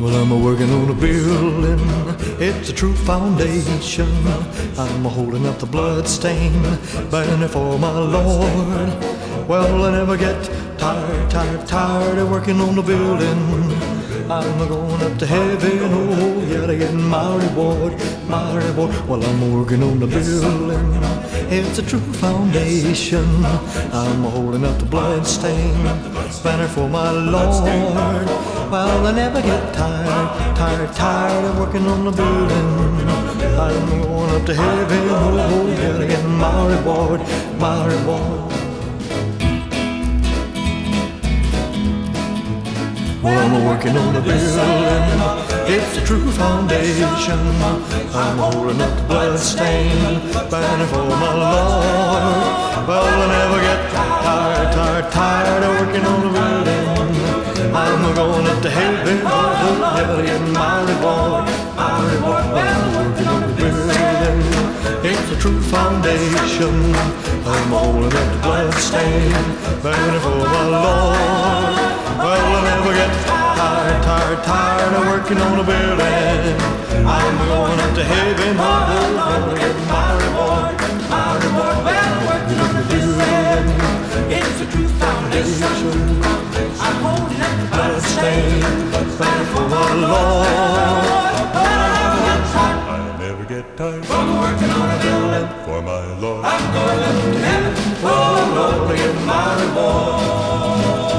Well, I'm working on a building, it's a true foundation. I'm holding up the blood-stained banner for my Lord. Well, I never get tired of working on the building. I'm going up to heaven, oh yeah, to get my reward. Well, I'm working on the building, it's a true foundation. I'm holding up the blood-stained banner for my Lord. Well, I never get tired of working on the building. I'm going up to heaven, oh yeah, to get my reward. Well, I'm working on the building, it's a true foundation. I'm holding up the blood-stained banner for my Lord. Well, I never get tired of working on the building. I'm going up to heaven, oh, yeah, to get my reward. I'm working on the building, it's a true foundation. I'm holding up the blood-stained banner for my Lord. Well, I never get tired of working on a building. I'm going up to heaven, oh, to get my reward. Well, working on the building, it's a true foundation. I'm holding up the blood-stained banner for my Lord. I never get tired from working on a building for my Lord. I'm going up to heaven, oh Lord, to get my reward.